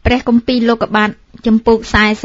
ព្រះគម្ពីរលោកុបាទចំពុក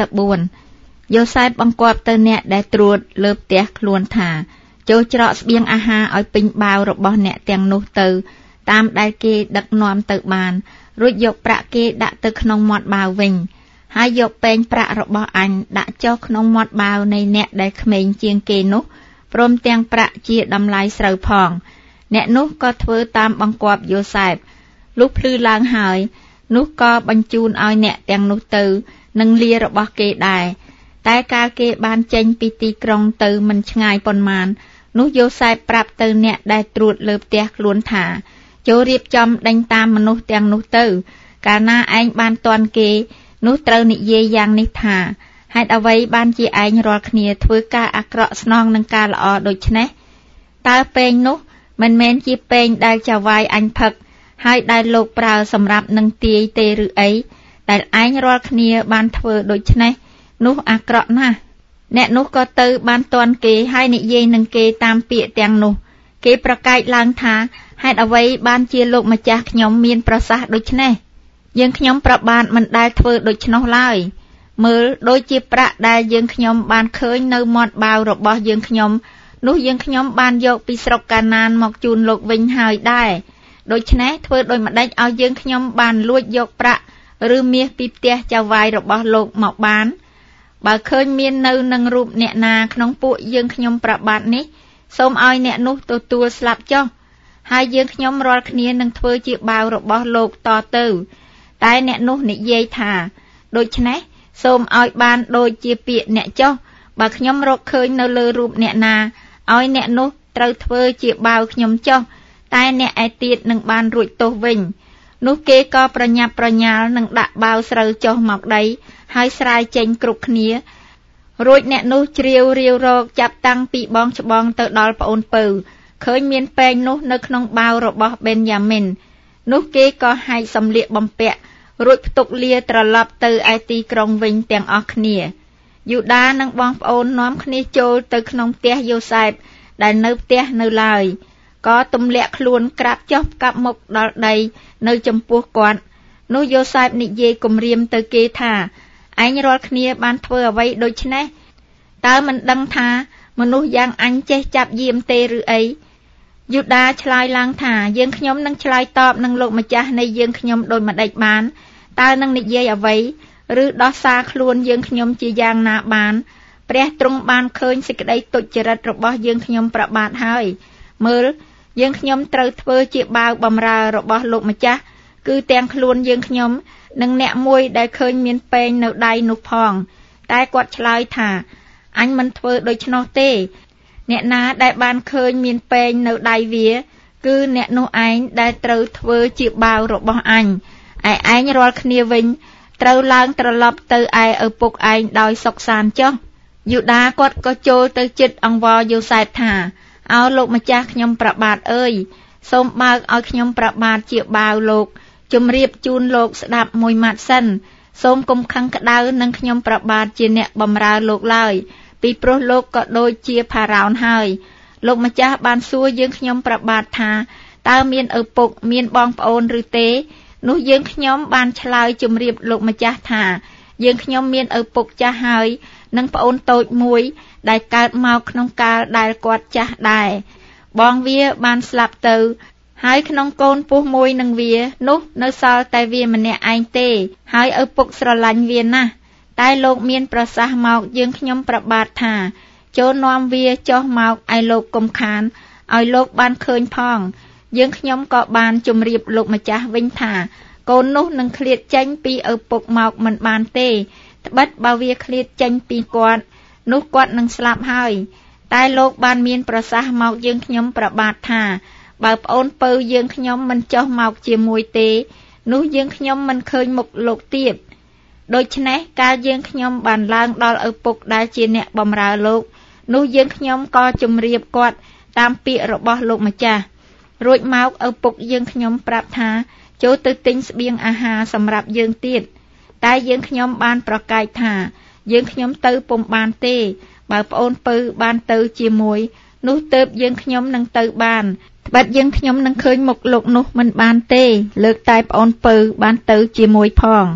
44យូសែបបង្គាប់ទៅអ្នកដែលត្រួតលើផ្ទះខ្លួនថាចូលច្រកស្បៀងអាហារឲ្យពេញបាវរបស់អ្នកទាំងនោះទៅតាមដែលគេដឹកនាំទៅបានរួចយកប្រាក់គេដាក់ទៅក្នុងមាត់បាវវិញហើយយកពែងប្រាក់របស់អញដាក់ចុះក្នុងមាត់បាវនៃអ្នកដែលក្មេងជាងគេនោះព្រមទាំងប្រាក់ជាតម្លៃស្រូវផងអ្នកនោះក៏ធ្វើតាមបង្គាប់យូសែបលុះភ្លឺឡើងហើយនោះក៏បញ្ជូនឲ្យអ្នកទាំងនោះទៅនឹងលារបស់គេដែរតែកាលគេបានចេញពីទីក្រុងទៅមិនឆ្ងាយប៉ុន្មាននោះយូសែបប្រាប់ទៅអ្នកដែលត្រួតលើផ្ទះខ្លួនថាចូលរៀបចំដេញតាមមនុស្សទាំងនោះទៅកាលណាឯងបានទាន់គេនោះត្រូវនិយាយយ៉ាងនេះថាហេតុអ្វីបានជាឯងរាល់គ្នាធ្វើការអាក្រក់ស្នងនឹងការល្អដូច្នេះតើពេងនោះមិនមែនជាពេងដែលចៅហ្វាយអញផឹកហើយដែលលោកប្រើសម្រាប់នឹងទាយទេឬអីដែលឯងរាល់គ្នាបានធ្វើដូច្នេះនោះអាក្រក់ណាស់អ្នកនោះក៏ទៅបានទាន់គេហើយនិយាយនឹងគេតាមពាក្យទាំងនោះគេប្រកែកឡើងថាហេតុអ្វីបានជាលោកម្ចាស់ខ្ញុំមានប្រសាសន៍ដូច្នេះយើងខ្ញុំប្របាទមិនដែលធ្វើដូច្នោះឡើយមើលដូចជាប្រាក់ដែលយើងខ្ញុំបានឃើញនៅមាត់បាវរបស់យើងខ្ញុំនោះយើងខ្ញុំបានយកពីស្រុកកាណានមកជូនលោកវិញហើយដែរដូច្នេះធ្វើដូចម្ដេចឲ្យយើងខ្ញុំបានលួចយកប្រាក់ឬមាសពីផ្ទះចៅហ្វាយរបស់លោកមកបានបើឃើញមាននៅនឹងរូបអ្នកណាក្នុងពួកយើងខ្ញុំប្របាទនេះសូមឲ្យអ្នកនោះទទួលស្លាប់ចុះហើយយើងខ្ញុំរាល់គ្នានឹងធ្វើជាបាវរបស់លោកតទៅតែអ្នកនោះនិយាយថាដូច្នេះសូមឲ្យបានដូចជាពាក្យអ្នកចុះបើខ្ញុំរកឃើញនៅលើរូបអ្នកណាឲ្យអ្នកនោះត្រូវធ្វើជាបាវខ្ញុំចុះតែអ្នកឯទៀតនឹងបានរួចទោសវិញនោះគេក៏ប្រញាប់ប្រញាល់នឹងដាក់បាវស្រូវចុះមកដីហើយស្រាយចេញគ្រប់គ្នារួចអ្នកនោះជ្រាវរាវរកចាប់តាំងពីបងច្បងទៅដល់ប្អូនពៅឃើញមានពេងនោះនៅក្នុងបាវរបស់បេនយ៉ាមីននោះគេក៏ហែកសម្លៀកបំពាក់រួចផ្ទុកលាត្រឡប់ទៅឯទីក្រុងវិញទាំងអស់គ្នាយូដានិងបងប្អូននាំគ្នាចូលទៅក្នុងផ្ទះយូសែបដែលនៅផ្ទះនៅឡើយក៏ទម្លាក់ខ្លួនក្រាបចុះកាប់មុខដល់ដីនៅចំពោះគាត់នោះយូសែបនិយាយគំរាមទៅគេថាឯងរាល់គ្នាបានធ្វើអ្វីដូច្នេះតើមិនដឹងថាមនុស្សយ៉ាងអញចេះចាប់យាមទេឬអីយូដាឆ្លើយឡើងថាយើងខ្ញុំនឹងឆ្លើយតបនឹងលោកម្ចាស់នៃយើងខ្ញុំដូចម្ដេចបានតើនឹងនិយាយអ្វីឬដោះសារខ្លួនយើងខ្ញុំជាយ៉ាងណាបានព្រះទ្រង់បានឃើញសេចក្តីទុច្ចរិតរបស់យើងខ្ញុំប្របាទហើយមើលយើងខ្ញុំត្រូវធ្វើជាបាវបម្រើរបស់លោកម្ចាស់គឺទាំងខ្លួនយើងខ្ញុំនិងអ្នកមួយដែលឃើញមានពេងនៅដៃនោះផងតែគាត់ឆ្លើយថាអញមិនធ្វើដូច្នោះទេអ្នកណាដែលបានឃើញមានពេងនៅដៃវាគឺអ្នកនោះឯងដែលត្រូវធ្វើជាបាវរបស់អញឯឯងរាល់គ្នាវិញត្រូវឡើងត្រឡប់ទៅឯឪពុកឯងដោយសុខសាន្តចុះយូដាគាត់ក៏ចូលទៅជិតអង្វរយូសែបថាអោលោកម្ចាស់ខ្ញុំប្របាទអើយសូមបើកឲ្យខ្ញុំប្របាទជាបាវលោកជំរាបជូនលោកស្ដាប់មួយម៉ាត់សិនសូមកុំខឹងក្តៅនឹងខ្ញុំប្របាទជាអ្នកបម្រើលោកឡើយពីព្រោះលោកក៏ដូចជាផារ៉ោនហើយលោកម្ចាស់បានសួរយើងខ្ញុំប្របាទថាតើមានឪពុកមានបងប្អូនឬទេនោះយើងខ្ញុំបានឆ្លើយជំរាបលោកម្ចាស់ថាយើងខ្ញុំមានឪពុកចាស់ហើយនិងប្អូនតូចមួយដែលកើតមកក្នុងកាលដែលគាត់ចាស់ដែរបងវាបានស្លាប់ទៅហើយក្នុងកូនពោះមួយនឹងវានោះនៅសល់តែវាម្នាក់ឯងទេហើយឪពុកស្រឡាញ់វាណាស់តែលោកមានប្រសាសន៍មកយើងខ្ញុំប្របាទថាចូលនាំវាចុះមកឲ្យលោកកុំខានឲ្យលោកបានឃើញផងយើងខ្ញុំក៏បានជម្រាបលោកម្ចាស់វិញថាកូននោះនឹងឃ្លាតចេញពីឪពុកមកមិនបានទេត្បិតបើវាឃ្លាតចេញពីគាត់នោះគាត់នឹងស្លាប់ហើយតែលោកបានមានប្រសាសន៍មកយើងខ្ញុំប្របាទថាបើប្អូនពៅយើងខ្ញុំមិនចុះមកជាមួយទេនោះយើងខ្ញុំមិនឃើញមុខលោកទៀតដូច្នេះកាលយើងខ្ញុំបានឡើងដល់ឪពុកដែលជាអ្នកបម្រើលោកនោះយើងខ្ញុំក៏ជម្រាបគាត់តាមពាក្យរបស់លោកម្ចាស់រួចមកឪពុកយើងខ្ញុំប្រាប់ថាចូលទៅទិញស្បៀងអាហារសម្រាប់យើងទៀតតែយើងខ្ញុំបានប្រកែកថាយើងខ្ញុំទៅពុំបានទេបើប្អូនពៅបានទៅជាមួយនោះទើបយើងខ្ញុំនឹងទៅបានត្បិតយើងខ្ញុំនឹងឃើញមុខលោកនោះមិនបានទេលើកតែប្អូនពៅបានទៅជាមួយផង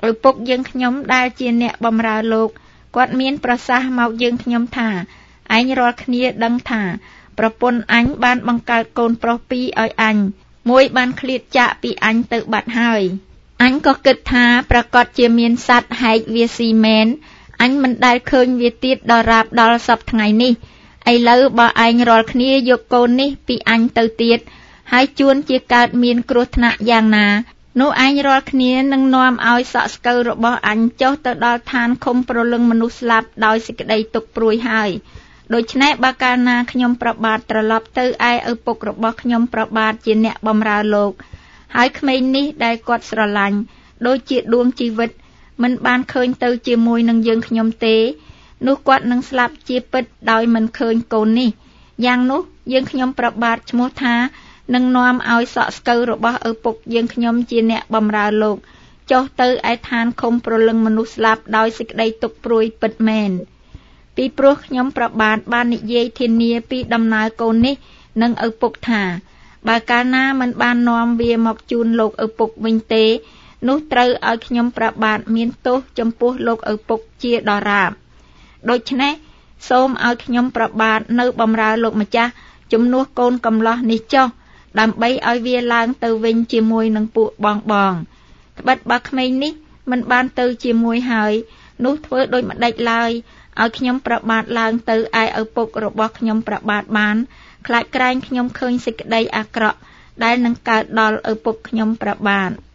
ឪពុកយើងខ្ញុំដែលជាអ្នកបម្រើលោកគាត់មានប្រសាសន៍មកយើងខ្ញុំថាឯងរាល់គ្នាដឹងថាប្រពន្ធអញបានបង្កើតកូនប្រុសពីរឲ្យអញមួយបានឃ្លាតចាកពីអញទៅបាត់ហើយអញក៏គិតថាប្រកាសជាមានសត្វហែកវាស៊ីមែនអញមិនដែលឃើញវាទៀតដល់រាបដល់សប្តាហ៍ថ្ងៃនេះឥឡូវបើឯងរាល់គ្នាយកកូននេះពីអញទៅទៀតហើយជួនជាកើតមានគ្រោះថ្នាក់យ៉ាងណានោះឯងរាល់គ្នានឹងនាំឲ្យសក់ស្កូវរបស់អញចុះទៅដល់ឋានឃុំព្រលឹងមនុស្សស្លាប់ដោយសេចក្តីទុក្ខព្រួយហើយដូច្នេះបើកាលណាខ្ញុំប្របាទត្រឡប់ទៅឯឪពុករបស់ខ្ញុំប្របាទជាអ្នកបម្រើលោកហើយក្មេងនេះដែលគាត់ស្រឡាញ់ដូចជាដួងជីវិតមិនបានឃើញទៅជាមួយនឹងយើងខ្ញុំទេនោះគាត់នឹងស្លាប់ជាពិតដោយមិនឃើញកូននេះយ៉ាងនោះយើងខ្ញុំប្របាទឈ្មោះថានឹងនាំឲ្យសក់ស្កូវរបស់ឪពុកយើងខ្ញុំជាអ្នកបម្រើលោកចុះទៅឯឋានឃុំព្រលឹងមនុស្សស្លាប់ដោយសេចក្តីទុក្ខព្រួយពិតមែនពីព្រោះខ្ញុំប្របាទបាននិយាយធានាពីដំណើរកូននេះនឹងឪពុកថាបើកាលណាមិនបាននាំវាមកជូនលោកឪពុកវិញទេនោះត្រូវឲ្យខ្ញុំប្របាទមានទោសចំពោះលោកឪពុកជាដរាបដូច្នេះសូមឲ្យខ្ញុំប្របាទនៅបម្រើលោកម្ចាស់ជំនួសកូនកំលោះនេះចុះដើម្បីឲ្យវាឡើងទៅវិញជាមួយនឹងពួកបងត្បិតបើក្មេងនេះមិនបានទៅជាមួយហើយនោះធ្វើដូចម្ដេចឡើយឲ្យខ្ញុំប្របាទឡើងទៅឯឪពុករបស់ខ្ញុំប្របាទបានខ្លាចក្រែងខ្ញុំឃើញសេចក្តីអាក្រក់ដែលនឹងកើតដល់ឪពុកខ្ញុំប្របាទ